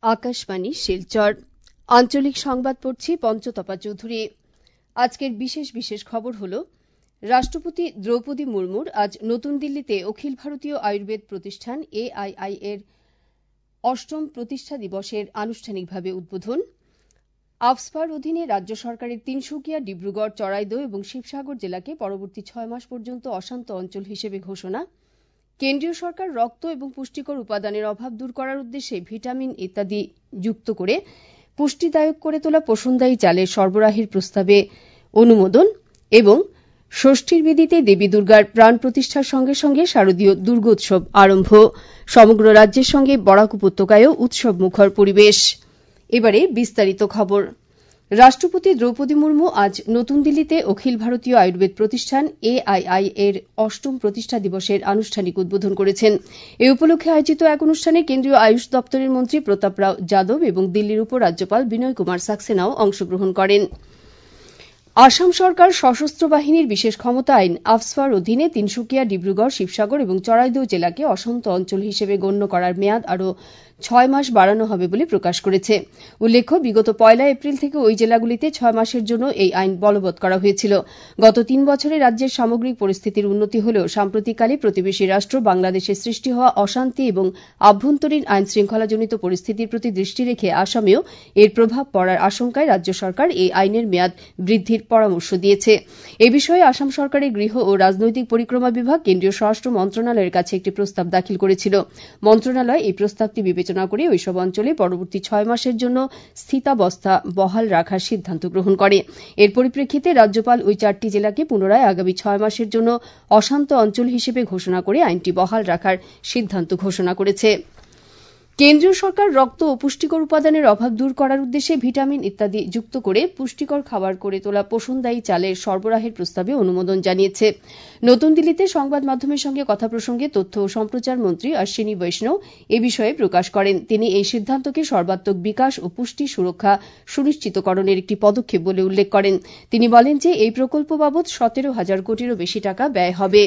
আকাশবাণী শিলচর আঞ্চলিক সংবাদ পড়ছি পঞ্চতপা চৌধুরী। আজকের বিশেষ খবর হল রাষ্ট্রপতি দ্রৌপদী মুর্মুর আজ নতুন দিল্লিতে অখিল ভারতীয় আয়ুর্বেদ প্রতিষ্ঠান AII এর ৮ম প্রতিষ্ঠা দিবসের আনুষ্ঠানিকভাবে উদ্বোধন, আফস্পার অধীনে রাজ্য সরকারের তিনসুকিয়া, ডিব্রুগড়, চড়াইদহ এবং শিবসাগর জেলাকে পরবর্তী ৬ মাস পর্যন্ত অশান্ত অঞ্চল হিসেবে ঘোষণা, কেন্দ্রীয় সরকার রক্ত এবং পুষ্টিকর উপাদানের অভাব দূর করার উদ্দেশ্যে ভিটামিন ইত্যাদি যুক্ত করে পুষ্টিদায়ক করে তোলা পোষণদায়ী চালের সরবরাহের প্রস্তাবে অনুমোদন এবং ষষ্ঠীর বিধিতে দেবী দুর্গার প্রাণ প্রতিষ্ঠার সঙ্গে সঙ্গে শারদীয় দুর্গোৎসব আরম্ভ। সমগ্র রাজ্যের সঙ্গে বরাক উপত্যকায়ও উৎসব মুখর পরিবেশ। এবারে বিস্তারিত খবর। রাষ্ট্রপতি দ্রৌপদী মুর্মু আজ নতুন দিল্লিতে অখিল ভারতীয় আয়ুর্বেদ প্রতিষ্ঠান AII এর ৮ম প্রতিষ্ঠা দিবসের আনুষ্ঠানিক উদ্বোধন করেছেন। এ উপলক্ষে আয়োজিত এক অনুষ্ঠানে কেন্দ্রীয় আয়ুষ দপ্তরের মন্ত্রী প্রতাপ রাও যাদব এবং দিল্লির উপরাজ্যপাল বিনয় কুমার সাক্সেনাও অংশগ্রহণ করেন। আসাম সরকার সশস্ত্র বাহিনীর বিশেষ ক্ষমতা আইন আফস্পার অধীনে তিনসুকিয়া, ডিব্রুগড়, শিবসাগর এবং চড়াইদহ জেলাকে অশান্ত অঞ্চল হিসেবে গণ্য করার মেয়াদ আরও ৬ মাস বাড়ানো হবে বলে প্রকাশ করেছে। উল্লেখ্য, বিগত ১ এপ্রিল থেকে ওই জেলাগুলিতে ৬ মাসের জন্য এই আইন বলবৎ করা হয়েছিল। গত ৩ বছরে রাজ্যের সামগ্রিক পরিস্থিতির উন্নতি হলেও সাম্প্রতিককালে প্রতিবেশী রাষ্ট্র বাংলাদেশে সৃষ্টি হওয়া অশান্তি এবং আভ্যন্তরীণ আইন শৃঙ্খলাজনিত পরিস্থিতির প্রতি দৃষ্টি রেখে আসামেও এর প্রভাব পড়ার আশঙ্কায় রাজ্য সরকার এই আইনের মেয়াদ বৃদ্ধির পরামর্শ দিয়েছে। এ বিষয়ে আসাম সরকারের গৃহ ও রাজনৈতিক পরিক্রমা বিভাগ কেন্দ্রীয় স্বরাষ্ট্র মন্ত্রণালয়ের কাছে একটি প্রস্তাব দাখিল করেছিল। মন্ত্রণালয় এই প্রস্তাবটি বিবেচনা করে ওইসব অঞ্চলে পরবর্তী ৬ মাসের জন্য স্থিতাবস্থা বহাল রাখার সিদ্ধান্ত গ্রহণ করে। এর পরিপ্রেক্ষিতে রাজ্যপাল ওই ৪টি জেলাকে পুনরায় আগামী ৬ মাসের জন্য অশান্ত অঞ্চল হিসেবে ঘোষণা করে আইনটি বহাল রাখার সিদ্ধান্ত ঘোষণা করেছে। কেন্দ্রীয় সরকার রক্ত ও পুষ্টিকর উপাদানের অভাব দূর করার উদ্দেশ্যে ভিটামিন ইত্যাদি যুক্ত করে পুষ্টিকর খাবার করে তোলা পোষণদায়ী চালের সরবরাহের প্রস্তাবে অনুমোদন জানিয়েছে। নতুন দিল্লিতে সংবাদ মাধ্যমের সঙ্গে কথা প্রসঙ্গে তথ্য ও সম্প্রচার মন্ত্রী অশ্বিনী বৈষ্ণব এ বিষয়ে প্রকাশ করেন। তিনি এই সিদ্ধান্তকে সর্বাত্মক বিকাশ ও পুষ্টি সুরক্ষা সুনিশ্চিতকরণের একটি পদক্ষেপ বলে উল্লেখ করেন। তিনি বলেন যে এই প্রকল্প বাবদ ১৭,০০০ কোটিরও বেশি টাকা ব্যয় হবে।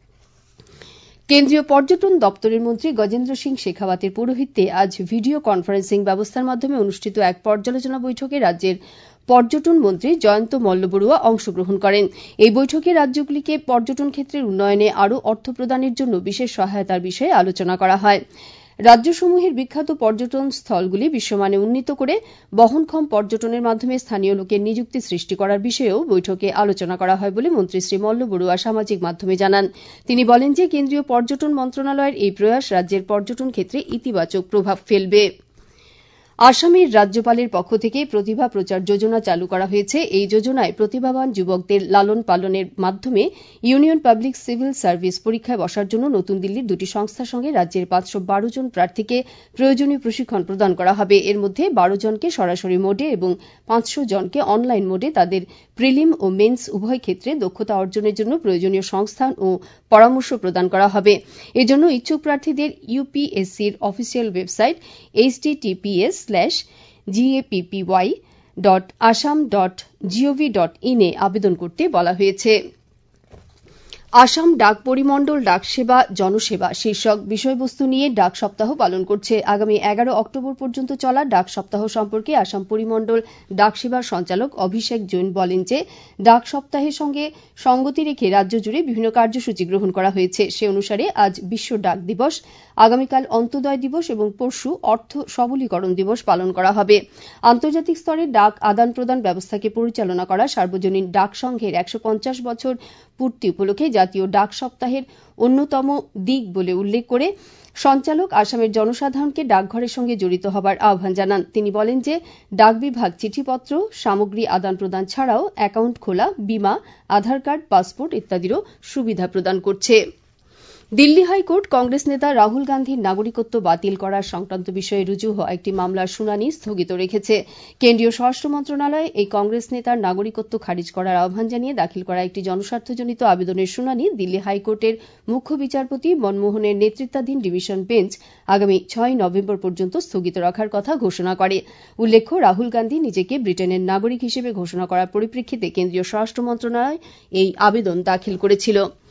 কেন্দ্রীয় পর্যটন দপ্তরের মন্ত্রী গজেন্দ্র সিং শেখাওয়াতের পৌরোহিত্যে আজ ভিডিও কনফারেন্সিং ব্যবস্থার মাধ্যমে অনুষ্ঠিত এক পর্যালোচনা বৈঠকে রাজ্যের পর্যটন মন্ত্রী জয়ন্ত মল্লবড়ুয়া অংশগ্রহণ করেন। এই বৈঠকে রাজ্যগুলিকে পর্যটন ক্ষেত্রের উন্নয়নে আরও অর্থ প্রদানের জন্য বিশেষ সহায়তার বিষয়ে আলোচনা করা হয়। রাজ্যসমূহের বিখ্যাত পর্যটন স্থলগুলি বিশ্বমানে উন্নীত করে বহনক্ষম পর্যটনের মাধ্যমে স্থানীয় লোকের নিযুক্তি সৃষ্টি করার বিষয়েও বৈঠকে আলোচনা করা হয় বলে মন্ত্রী শ্রী মল্লবড়ুয়া সামাজিক মাধ্যমে জানান। তিনি বলেন যে কেন্দ্রীয় পর্যটন মন্ত্রণালয়ের এই প্রয়াস রাজ্যের পর্যটন ক্ষেত্রে ইতিবাচক প্রভাব ফেলবে। আসামের রাজ্যপালের পক্ষ থেকে প্রতিভা প্রচার যোজনা চালু করা হয়েছে। এই যোজনায় প্রতিভাবান যুবকদের লালন পালনের মাধ্যমে ইউনিয়ন পাবলিক সিভিল সার্ভিস পরীক্ষায় বসার জন্য নতুন দিল্লির দুটি সংস্থার সঙ্গে রাজ্যের ৫১২ জন প্রার্থীকে প্রয়োজনীয় প্রশিক্ষণ প্রদান করা হবে। এর মধ্যে ১২ জনকে সরাসরি মোডে এবং ৫০০ জনকে অনলাইন মোডে তাদের প্রিলিম ও মেন্স উভয় ক্ষেত্রে দক্ষতা অর্জনের জন্য প্রয়োজনীয় সংস্থান ও পরামর্শ প্রদান করা হবে। এজন্য ইচ্ছুক প্রার্থীদের ইউপিএসসির অফিসিয়াল ওয়েবসাইট https://gappy.assam.gov.in এ আবেদন করতে বলা হয়েছে। আসাম ডাক পরিমণ্ডল ডাকসেবা জনসেবা শীর্ষক বিষয়বস্তু নিয়ে ডাক সপ্তাহ পালন করছে। আগামী ১১ অক্টোবর পর্যন্ত চলা ডাক সপ্তাহ সম্পর্কে আসাম পরিমণ্ডল ডাকসেবার সঞ্চালক অভিষেক জৈন বলেন যে ডাক সপ্তাহের সঙ্গে সঙ্গতি রেখে রাজ্য জুড়ে বিভিন্ন কার্যসূচি গ্রহণ করা হয়েছে। সে অনুসারে আজ বিশ্ব ডাক দিবস, আগামীকাল অন্তোদয় দিবস এবং পরশু অর্থ সবলীকরণ দিবস পালন করা হবে। আন্তর্জাতিক স্তরে ডাক আদান প্রদান ব্যবস্থাকে পরিচালনা করা সার্বজনীন ডাক সংঘের ১৫০ বছর পূর্তি উপলক্ষে জাতীয় ডাক সপ্তাহের অন্যতম দিক বলে উল্লেখ করে সঞ্চালক আসামের জনসাধারণকে ডাকঘরের সঙ্গে জড়িত হবার আহ্বান জানান। তিনি বলেন যে ডাক বিভাগ চিঠিপত্র, সামগ্রী আদান প্রদান ছাড়াও অ্যাকাউন্ট খোলা, বীমা, আধার কার্ড, পাসপোর্ট ইত্যাদিরও সুবিধা প্রদান করছে। দিল্লি হাইকোর্ট কংগ্রেস নেতা রাহুল গান্ধীর নাগরিকত্ব বাতিল করার সংক্রান্ত বিষয়ে রুজু হওয়া একটি মামলার শুনানি স্থগিত রেখেছে। কেন্দ্রীয় স্বরাষ্ট্র মন্ত্রণালয় এই কংগ্রেস নেতার নাগরিকত্ব খারিজ করার আহ্বান জানিয়ে দাখিল করা একটি জনস্বার্থজনিত আবেদনের শুনানি দিল্লি হাইকোর্টের মুখ্য বিচারপতি মনমোহনের নেতৃত্বাধীন ডিভিশন বেঞ্চ আগামী ৬ নভেম্বর পর্যন্ত স্থগিত রাখার কথা ঘোষণা করে। উল্লেখ্য, রাহুল গান্ধী নিজেকে ব্রিটেনের নাগরিক হিসেবে ঘোষণা করার পরিপ্রেক্ষিতে কেন্দ্রীয় স্বরাষ্ট্র মন্ত্রণালয় এই আবেদন দাখিল করেছিল।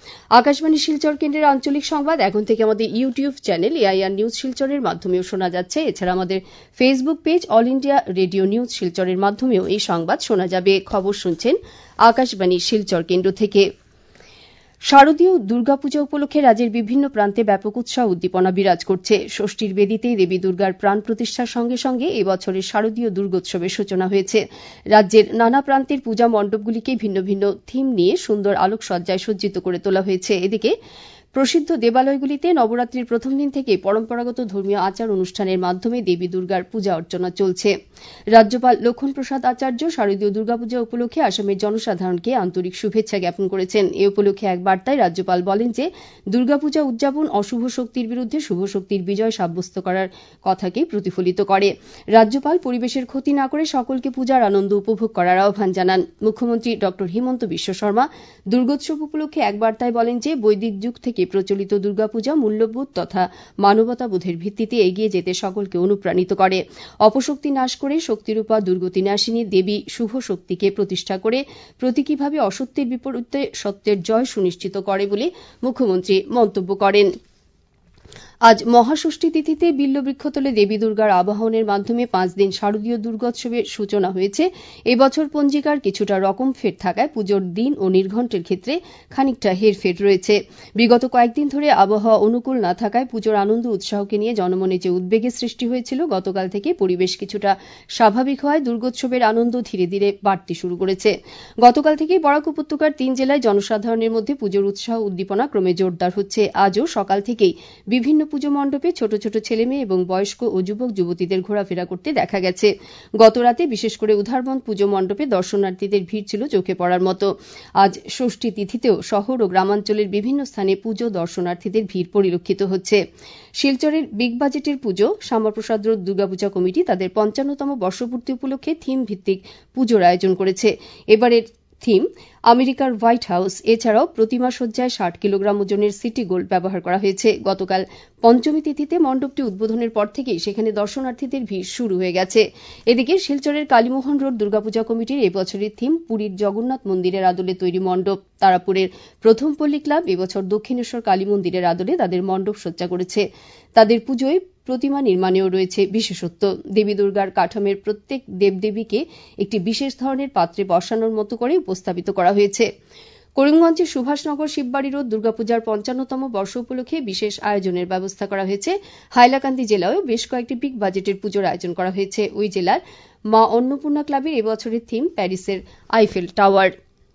আকাশবাণী শিলচর কেন্দ্রের আঞ্চলিক সংবাদ এখন থেকে আমাদের ইউটিউব চ্যানেল এআইআর নিউজ শিলচরের মাধ্যমেও শোনা যাচ্ছে। এছাড়া আমাদের Facebook page All India Radio News শিলচরের মাধ্যমেও এই সংবাদ শোনা যাবে। খবর শুনছেন আকাশবাণী শিলচর কেন্দ্র থেকে। শারদীয় দুর্গাপূজা উপলক্ষে রাজ্যের বিভিন্ন প্রান্তে ব্যাপক উৎসাহ উদ্দীপনা বিরাজ করছে। ষষ্ঠীর বেদিতে দেবী দুর্গার প্রাণ প্রতিষ্ঠার সঙ্গে সঙ্গে এবছরের শারদীয় দুর্গোৎসবের সূচনা হয়েছে। রাজ্যের নানা প্রান্তের পূজা মণ্ডপগুলিকে ভিন্ন ভিন্ন থিম নিয়ে সুন্দর আলোকসজ্জায় সজ্জিত করে তোলা হয়েছে। এদিকে প্রসিদ্ধ দেবালয়গুলিতে নবরাত্রির প্রথম দিন থেকে পরম্পরাগত ধর্মীয় আচার অনুষ্ঠানের মাধ্যমে দেবী দুর্গার পূজা অর্চনা চলছে। রাজ্যপাল লক্ষণ প্রসাদ আচার্য শারদীয় দুর্গাপূজা উপলক্ষে আসামের জনসাধারণকে আন্তরিক শুভেচ্ছা জ্ঞাপন করেছেন। এ উপলক্ষে এক বার্তায় রাজ্যপাল বলেন যে দুর্গাপূজা উদযাপন অশুভ শক্তির বিরুদ্ধে শুভ শক্তির বিজয় সাব্যস্ত করার কথাকেই প্রতিফলিত করে। রাজ্যপাল পরিবেশের ক্ষতি না করে সকলকে পূজার আনন্দ উপভোগ করার আহ্বান জানান। মুখ্যমন্ত্রী ড হিমন্ত বিশ্ব শর্মা দুর্গোৎসব উপলক্ষে এক বার্তায় বলেন যে বৈদিক যুগ থেকে প্রচলিত দুর্গাপূজা মূল্যবোধ তথা মানবতাবোধের ভিত্তিতে এগিয়ে যেতে সকলকে অনুপ্রাণিত করে। অপশক্তি নাশ করে শক্তিরূপা দুর্গতি নাশিনী দেবী শুভ শক্তিকে প্রতিষ্ঠা করে প্রতীকীভাবে অসত্যের বিপরীতে সত্যের জয় সুনিশ্চিত করে বলে মুখ্যমন্ত্রী মন্তব্য করেন। আজ মহাষষ্ঠী তিথিতে বিল্লবৃক্ষতলে দেবী দুর্গার আবাহনের মাধ্যমে 5 দিন শারদীয় দুর্গোৎসবের সূচনা হয়েছে। এবছর পঞ্জিকার কিছুটা রকম ফের থাকায় পুজোর দিন ও নির্ঘণ্টের ক্ষেত্রে খানিকটা হেরফের রয়েছে। বিগত কয়েকদিন ধরে আবহাওয়া অনুকূল না থাকায় পুজোর আনন্দ উৎসাহকে নিয়ে জনমনে যে উদ্বেগের সৃষ্টি হয়েছিল, গতকাল থেকে পরিবেশ কিছুটা স্বাভাবিক হওয়ায় দুর্গোৎসবের আনন্দ ধীরে ধীরে বাড়তে শুরু করেছে। গতকাল থেকেই বরাক উপত্যকার 3 জেলায় জনসাধারণের মধ্যে পুজোর উৎসাহ উদ্দীপনা ক্রমে জোরদার হচ্ছে। আজও সকাল থেকেই বিভিন্ন পুজো মণ্ডপে ছোট ছোট ছেলেমেয়ে এবং বয়স্ক ও যুবক যুবতীদের ঘোরাফেরা করতে দেখা গেছে। গতরাতে বিশেষ করে উধারবন্দ পুজো মণ্ডপে দর্শনার্থীদের ভিড় ছিল চোখে পড়ার মতো। আজ ষষ্ঠী তিথিতেও শহর ও গ্রামাঞ্চলের বিভিন্ন স্থানে পুজো দর্শনার্থীদের ভিড় পরিলক্ষিত হচ্ছে। শিলচরের বিগ বাজেটের পুজো শ্যামাপ্রসাদ রোড দুর্গাপূজা কমিটি তাদের 55তম বর্ষপূর্তি উপলক্ষে থিম ভিত্তিক পুজোর আয়োজন করেছে। এবারের থিম আমেরিকার হোয়াইট হাউস। এছাড়াও প্রতিমা সজ্জায় 60 কিলোগ্রাম ওজনের সিটি গোল্ড ব্যবহার করা হয়েছে। গতকাল পঞ্চমী তিথিতে মণ্ডপটি উদ্বোধনের পর থেকেই সেখানে দর্শনার্থীদের ভিড় শুরু হয়ে গেছে। এদিকে শিলচরের কালীমোহন রোড দুর্গাপূজা কমিটির এবছরের থিম পুরীর জগন্নাথ মন্দিরের আদলে তৈরি মণ্ডপ। তারাপুরের প্রথম পল্লী ক্লাব এবছর দক্ষিণেশ্বর কালী মন্দিরের আদলে তাদের মণ্ডপ সজ্জা করেছে। তাদের পুজোয় প্রতিমা নির্মাণেও রয়েছে বিশেষত্ব। দেবী দুর্গার কাঠামের প্রত্যেক দেবদেবীকে একটি বিশেষ ধরনের পাত্রে বসানোর মতো করে উপস্থাপিত করা হয়েছে। করিমগঞ্জের সুভাষনগর শিববাড়ি রোড দুর্গাপূজার 55তম বর্ষ উপলক্ষে বিশেষ আয়োজনের ব্যবস্থা করা হয়েছে। হাইলাকান্দি জেলায়ও বেশ কয়েকটি বিগ বাজেটের পুজোর আয়োজন করা হয়েছে। ওই জেলার মা অন্নপূর্ণা ক্লাবের এবছরের থিম প্যারিসের আইফেল টাওয়ার।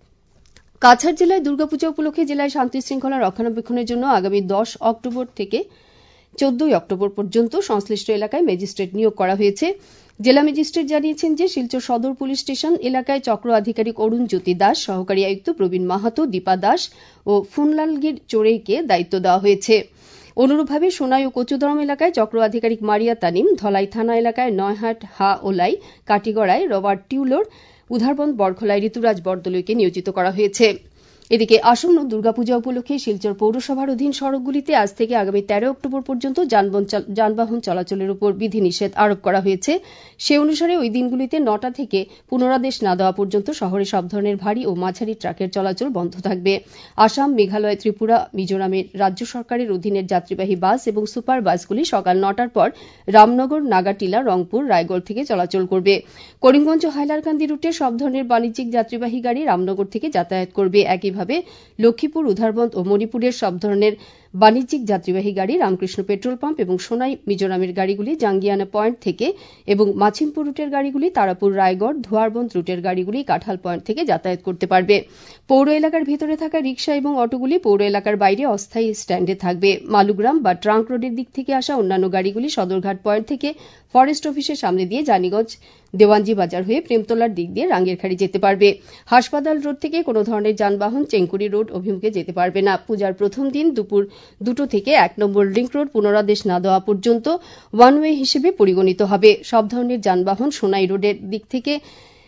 কাছাড় জেলায় দুর্গাপূজা উপলক্ষে জেলায় শান্তি শৃঙ্খলা রক্ষণাবেক্ষণের জন্য আগামী 10 অক্টোবর থেকে 14 অক্টোবর পর্যন্ত সংশ্লিষ্ট এলাকায় ম্যাজিস্ট্রেট নিয়োগ করা হয়েছে। জেলা ম্যাজিস্ট্রেট জানিয়েছেন যে শিলচর সদর পুলিশ স্টেশন এলাকায় চক্র আধিকারিক অরুণ জ্যোতি দাস, সহকারী আয়ুক্ত প্রবীণ মাহাতো, দীপা দাস ও ফুনলালগির চোরেইকে দায়িত্ব দেওয়া হয়েছে। অনুরূপভাবে সোনাই ও কচুদরম এলাকায় চক্র আধিকারিক মারিয়া তানিম, ধলাই থানা এলাকায় নয়হাট হা ওলাই, কাটিগড়ায় রবার্ট টিউলোর, উধারবন্দ বরখলায় ঋতুরাজ বরদলৈকে নিয়োজিত করা হয়েছে। এদিকে আসন্ন দুর্গাপূজা উপলক্ষে শিলচর পৌরসভার অধীন সড়কগুলিতে আজ থেকে আগামী 13 অক্টোবর পর্যন্ত যানবাহন চলাচলের উপর বিধিনিষেধ আরোপ করা হয়েছে। সে অনুসারে ওই দিনগুলিতে 9টা থেকে পুনরাদেশ না দেওয়া পর্যন্ত শহরে সব ধরনের ভারী ও মাঝারি ট্রাকের চলাচল বন্ধ থাকবে। আসাম, মেঘালয়, ত্রিপুরা, মিজোরামের রাজ্য সরকারের অধীনের যাত্রীবাহী বাস এবং সুপার বাসগুলি সকাল 9টার পর রামনগর, নাগাটিলা, রংপুর, রায়গড় থেকে চলাচল করবে। করিমগঞ্জ ও হাইলাকান্দি রুটে সব ধরনের বাণিজ্যিক যাত্রীবাহী গাড়ি রামনগর থেকে যাতায়াত করবে। একইভাবে লক্ষ্মীপুর, উধারবন্দ ও মণিপুরের সব ধরনের বাণিজ্যিক যাত্রীবাহী গাড়ি রামকৃষ্ণ পেট্রোল পাম্প এবং সোনাই, মিজোরামের গাড়িগুলি জাঙ্গিয়ানা পয়েন্ট থেকে এবং মাছিমপুর রুটের গাড়িগুলি তারাপুর, রায়গড়, ধোয়ারবন্দ রুটের গাড়িগুলি কাঁঠাল পয়েন্ট থেকে যাতায়াত করতে পারবে। পৌর এলাকার ভেতরে থাকা রিক্সা এবং অটোগুলি পৌর এলাকার বাইরে অস্থায়ী স্ট্যান্ডে থাকবে। মালুগ্রাম বা ট্রাঙ্ক রোডের দিক থেকে আসা অন্যান্য গাড়িগুলি সদরঘাট পয়েন্ট থেকে ফরেস্ট অফিসের সামনে দিয়ে জানিগঞ্জ, দেওয়ানজি বাজার হয়ে প্রেমতলার দিক দিয়ে রাঙ্গেরখাড়ি যেতে পারবে। হাসপাতাল রোড থেকে কোনো ধরনের যানবাহন চেঙ্কুরি রোড অভিমুখে যেতে পারবে না। পূজার প্রথম দিন দুপুর 2টো থেকে 1 নম্বর লিংক রোড পুনরাদেশ না দেওয়া পর্যন্ত ওয়ান ওয়ে হিসেবে পরিগণিত হবে। সব ধরনের যানবাহন সোনাই রোডের দিক থেকে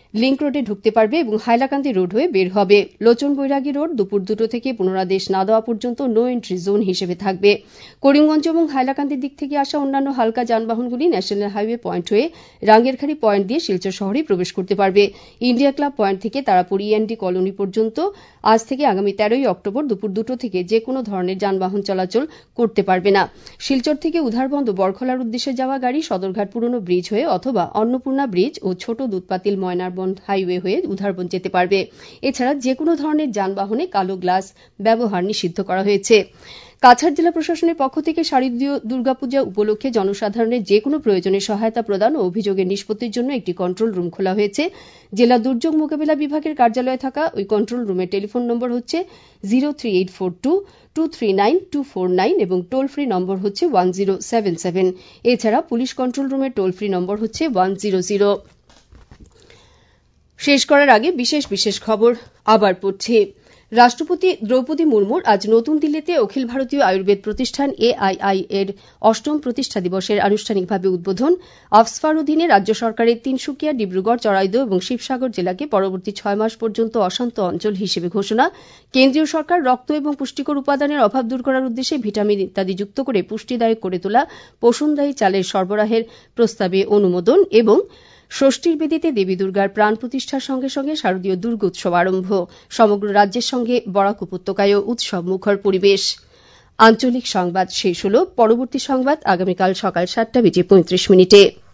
লিংক রোডে ঢুকতে পারবে এবং হাইলাকান্দি রোড হয়ে বের হবে। লোচন বৈরাগী রোড দুপুর 2টো থেকে পুনরাদেশ না দেওয়া পর্যন্ত নো এন্ট্রি জোন হিসেবে থাকবে। করিমগঞ্জ এবং হাইলাকান্দির দিক থেকে আসা অন্যান্য হালকা যানবাহনগুলি ন্যাশনাল হাইওয়ে পয়েন্ট হয়ে রাঙ্গেরখাড়ি পয়েন্ট দিয়ে শিলচর শহরে প্রবেশ করতে পারবে। ইন্ডিয়া ক্লাব পয়েন্ট থেকে তারাপুর ইএনডি কলোনি পর্যন্ত আজ থেকে আগামী 13ই অক্টোবর দুপুর 2টো থেকে যে কোনো ধরনের যানবাহন চলাচল করতে পারবে না। শিলচর থেকে উধারবন্দ বরখলার উদ্দেশ্যে যাওয়া গাড়ি সদরঘাট পুরনো ব্রিজ হয়ে অথবা অন্নপূর্ণা ব্রিজ ও ছোট দুধপাতিল ময়নারবন্দ হাইওয়ে হয়ে উধারবন্দ যেতে পারবে। এছাড়া যে কোনো ধরনের যানবাহনে কালো গ্লাস ব্যবহার নিষিদ্ধ করা হয়েছে। কাছাড় জেলা প্রশাসনের পক্ষ থেকে শারদীয় দুর্গাপূজা উপলক্ষে জনসাধারণের যে কোনো প্রয়োজনে সহায়তা প্রদান ও অভিযোগের নিষ্পত্তির জন্য একটি কন্ট্রোল রুম খোলা হয়েছে। জেলা দুর্যোগ মোকাবিলা বিভাগের কার্যালয়ে থাকা ওই কন্ট্রোল রুমের টেলিফোন নম্বর হচ্ছে 03842239249 এবং টোল ফ্রি নম্বর হচ্ছে 1077। এছাড়া পুলিশ কন্ট্রোল রুমের টোল ফ্রি নম্বর হচ্ছে 100। শেষ করার আগে বিশেষ খবর আবার পড়ছি। রাষ্ট্রপতি দ্রৌপদী মুর্মুর আজ নতুন দিল্লিতে অখিল ভারতীয় আয়ুর্বেদ প্রতিষ্ঠান AII এর 8ম প্রতিষ্ঠা দিবসের আনুষ্ঠানিকভাবে উদ্বোধন। আফস্পার অধীনে রাজ্য সরকারের তিনসুকিয়া, ডিব্রুগড়, চড়াইদহ এবং শিবসাগর জেলাকে পরবর্তী 6 মাস পর্যন্ত অশান্ত অঞ্চল হিসেবে ঘোষণা। কেন্দ্রীয় সরকার রক্ত এবং পুষ্টিকর উপাদানের অভাব দূর করার উদ্দেশ্যে ভিটামিন ইত্যাদি যুক্ত করে পুষ্টিদায়ক করে তোলা পোষণদায়ী চালের সরবরাহের প্রস্তাবে অনুমোদন এবং ষষ্ঠীর বেদিতে দেবী দুর্গার প্রাণ প্রতিষ্ঠার সঙ্গে সঙ্গে শারদীয় দুর্গোৎসব আরম্ভ। সমগ্র রাজ্যের সঙ্গে বরাক উপত্যকায়ও উৎসব মুখর পরিবেশ। আঞ্চলিক সংবাদ শেষ হল। পরবর্তী সংবাদ আগামীকাল সকাল 7:35